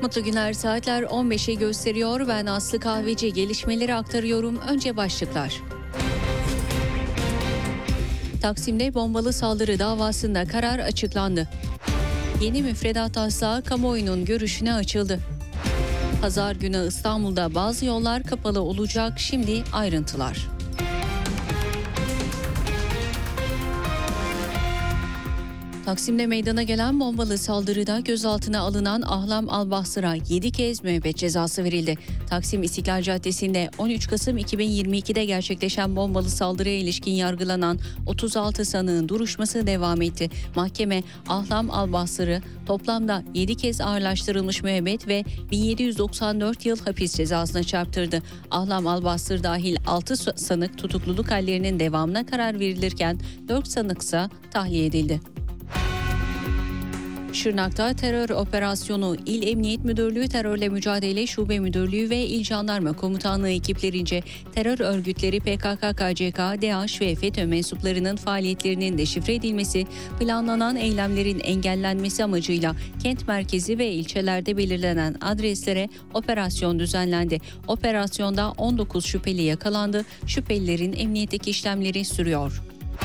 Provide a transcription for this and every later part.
Mutlu günler, saatler 15'i gösteriyor. Ben Aslı Kahveci, gelişmeleri aktarıyorum. Önce başlıklar. Taksim'de bombalı saldırı davasında karar açıklandı. Yeni müfredat taslağı kamuoyunun görüşüne açıldı. Pazar günü İstanbul'da bazı yollar kapalı olacak. Şimdi ayrıntılar. Taksim'de meydana gelen bombalı saldırıda gözaltına alınan Ahlam Albahsır'a 7 kez müebbet cezası verildi. Taksim İstiklal Caddesi'nde 13 Kasım 2022'de gerçekleşen bombalı saldırıya ilişkin yargılanan 36 sanığın duruşması devam etti. Mahkeme Ahlam Albahsır'ı toplamda 7 kez ağırlaştırılmış müebbet ve 1794 yıl hapis cezasına çarptırdı. Ahlam Albahsır dahil 6 sanık tutukluluk hallerinin devamına karar verilirken 4 sanıksa tahliye edildi. Şırnak'ta terör operasyonu İl Emniyet Müdürlüğü Terörle Mücadele Şube Müdürlüğü ve İl Jandarma Komutanlığı ekiplerince terör örgütleri PKK, KCK, DAEŞ ve FETÖ mensuplarının faaliyetlerinin deşifre edilmesi, planlanan eylemlerin engellenmesi amacıyla kent merkezi ve ilçelerde belirlenen adreslere operasyon düzenlendi. Operasyonda 19 şüpheli yakalandı. Şüphelilerin emniyetteki işlemleri sürüyor.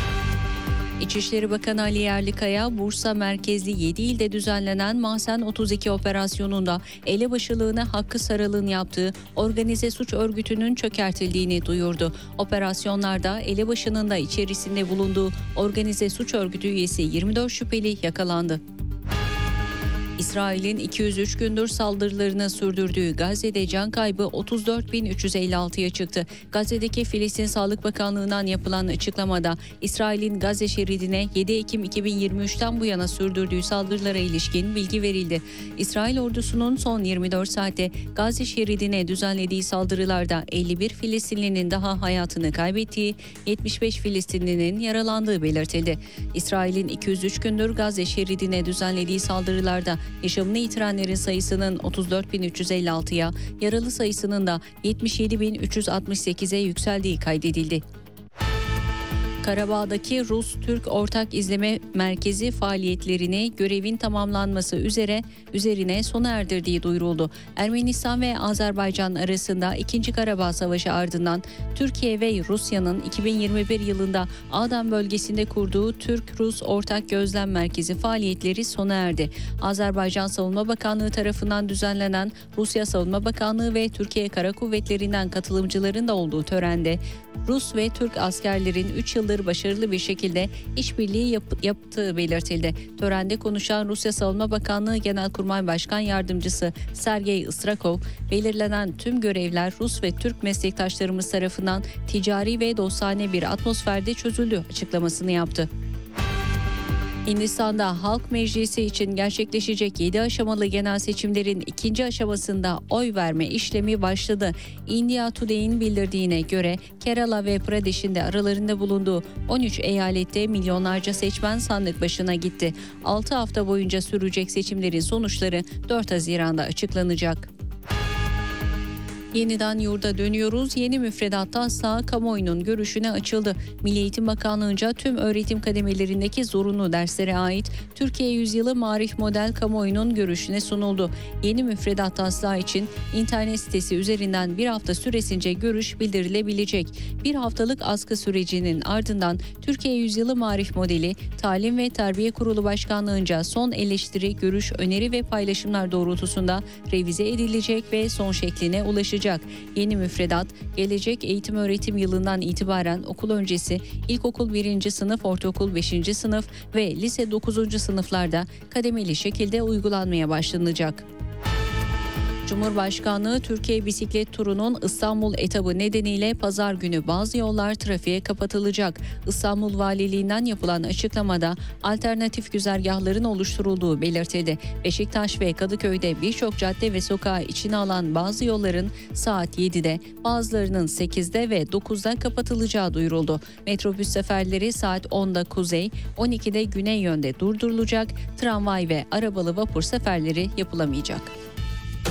İçişleri Bakanı Ali Yerlikaya, Bursa merkezli 7 ilde düzenlenen Mahzen 32 operasyonunda elebaşılığına Hakkı Saral'ın yaptığı organize suç örgütünün çökertildiğini duyurdu. Operasyonlarda elebaşının da içerisinde bulunduğu organize suç örgütü üyesi 24 şüpheli yakalandı. İsrail'in 203 gündür saldırılarını sürdürdüğü Gazze'de can kaybı 34.356'ya çıktı. Gazze'deki Filistin Sağlık Bakanlığı'ndan yapılan açıklamada İsrail'in Gazze şeridine 7 Ekim 2023'ten bu yana sürdürdüğü saldırılara ilişkin bilgi verildi. İsrail ordusunun son 24 saatte Gazze şeridine düzenlediği saldırılarda 51 Filistinlinin daha hayatını kaybettiği, 75 Filistinlinin yaralandığı belirtildi. İsrail'in 203 gündür Gazze şeridine düzenlediği saldırılarda yaşamını yitirenlerin sayısının 34.356'ya, yaralı sayısının da 77.368'e yükseldiği kaydedildi. Karabağ'daki Rus-Türk Ortak İzleme Merkezi faaliyetlerini görevin tamamlanması üzerine sona erdirdiği duyuruldu. Ermenistan ve Azerbaycan arasında 2. Karabağ Savaşı ardından Türkiye ve Rusya'nın 2021 yılında Ağdam bölgesinde kurduğu Türk-Rus Ortak Gözlem Merkezi faaliyetleri sona erdi. Azerbaycan Savunma Bakanlığı tarafından düzenlenen Rusya Savunma Bakanlığı ve Türkiye Kara Kuvvetleri'nden katılımcıların da olduğu törende Rus ve Türk askerlerin 3 yıldır başarılı bir şekilde işbirliği yaptığı belirtildi. Törende konuşan Rusya Savunma Bakanlığı Genelkurmay Başkan Yardımcısı Sergey Istrakov, belirlenen tüm görevler Rus ve Türk meslektaşlarımız tarafından ticari ve dostane bir atmosferde çözüldü açıklamasını yaptı. Hindistan'da Halk Meclisi için gerçekleşecek 7 aşamalı genel seçimlerin 2. aşamasında oy verme işlemi başladı. India Today'in bildirdiğine göre Kerala ve Pradesh'in de aralarında bulunduğu 13 eyalette milyonlarca seçmen sandık başına gitti. 6 hafta boyunca sürecek seçimlerin sonuçları 4 Haziran'da açıklanacak. Yeniden yurda dönüyoruz. Yeni müfredat taslağı kamuoyunun görüşüne açıldı. Milli Eğitim Bakanlığı'nca tüm öğretim kademelerindeki zorunlu derslere ait Türkiye Yüzyılı Marif Model kamuoyunun görüşüne sunuldu. Yeni müfredat taslağı için internet sitesi üzerinden bir hafta süresince görüş bildirilebilecek. Bir haftalık askı sürecinin ardından Türkiye Yüzyılı Marif Modeli, Talim ve Terbiye Kurulu Başkanlığı'nca son eleştiri, görüş, öneri ve paylaşımlar doğrultusunda revize edilecek ve son şekline ulaşacak. Yeni müfredat gelecek eğitim öğretim yılından itibaren okul öncesi, ilkokul 1. sınıf, ortaokul 5. sınıf ve lise 9. sınıflarda kademeli şekilde uygulanmaya başlanacak. Cumhurbaşkanlığı Türkiye Bisiklet Turu'nun İstanbul etabı nedeniyle pazar günü bazı yollar trafiğe kapatılacak. İstanbul Valiliğinden yapılan açıklamada alternatif güzergahların oluşturulduğu belirtildi. Beşiktaş ve Kadıköy'de birçok cadde ve sokağı içine alan bazı yolların saat 7'de, bazılarının 8'de ve 9'da kapatılacağı duyuruldu. Metrobüs seferleri saat 10'da kuzey, 12'de güney yönde durdurulacak. Tramvay ve arabalı vapur seferleri yapılamayacak.